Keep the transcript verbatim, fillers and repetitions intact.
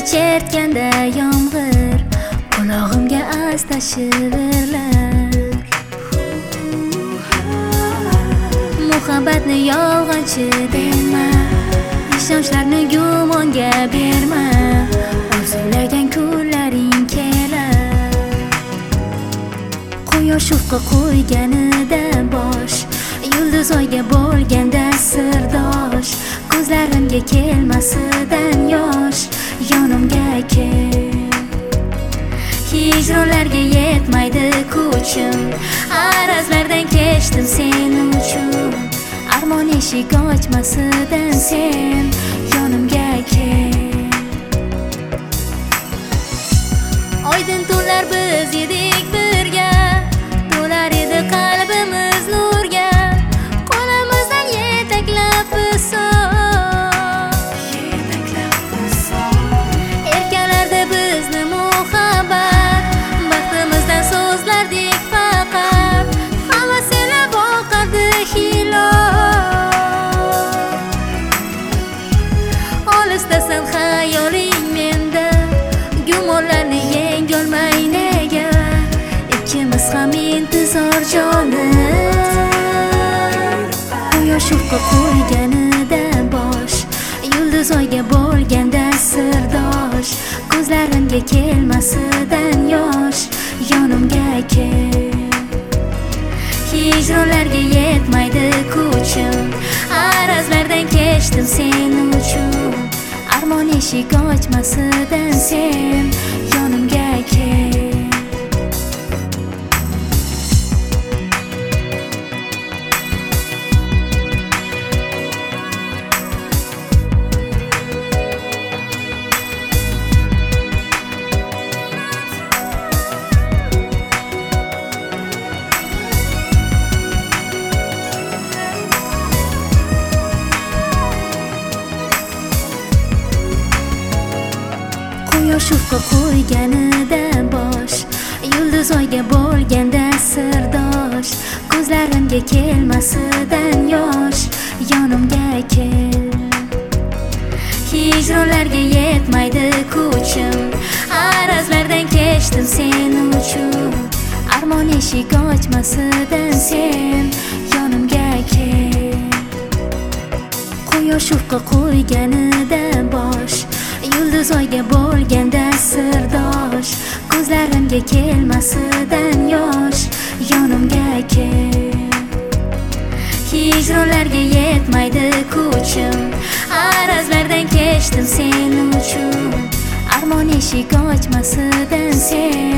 chertganda yomg'ir qulog'imga asta shivirlar. Muhabbatni yolg'onchi dema, ishonchlarni gumonga berma, orzulagan kunlaring kelar. Quyosh ufqqa qo'yganida bosh, yulduz oyga bo'lganda sirdosh, ko'zlarimga kelmasidan yosh, yonimga kel. Hijronlarga yetmaydi kuchim, arazlardan kechdim sen uchun. Armon eshik ochmasidan sen yonimga kel. Oydin tunlar biz edik birga, to'lar edi qalbimiz nurga. Qo'limizdan yetaklab bizsoq, yetaklab bizsoq erkalardi bizni muhabbat. Baxtimizdan so'zlardik faqat, havasini boqardi hilol. Olisdasan xayoling menda, gumonlarni yengolmay nega? Ikkimiz ham intizor jonim. Quyosh ufqqa qo'yganida bosh, yulduz oyga bo'lganda sirdosh, ko'zlarimga kelmasidan yosh, yonimga kel. Hijronlarga yetmaydi kuchim, arazlardan kechdim sen uchun. Armon eshik ochmasidan sen yonimga kel. Quyosh ufqqa qo'yganida bosh, yulduz oyga bo'lganda sirdosh, ko'zlarimga kelmasidan yosh, yonimga kel. Hijronlarga yetmaydi kuchim, arazlardan kechdim sen uchun. Armon eshik ochmasidan sen yonimga kel. Quyosh ufqqa qo'yganida bosh, yulduz oyga bo'lganda sirdosh, ko'zlarimga kelmasidan yosh, yonimga kel. Hijronlarga yetmaydi kuchim, arazlardan kechdim sen uchun. Armon eshik ochmasidan sen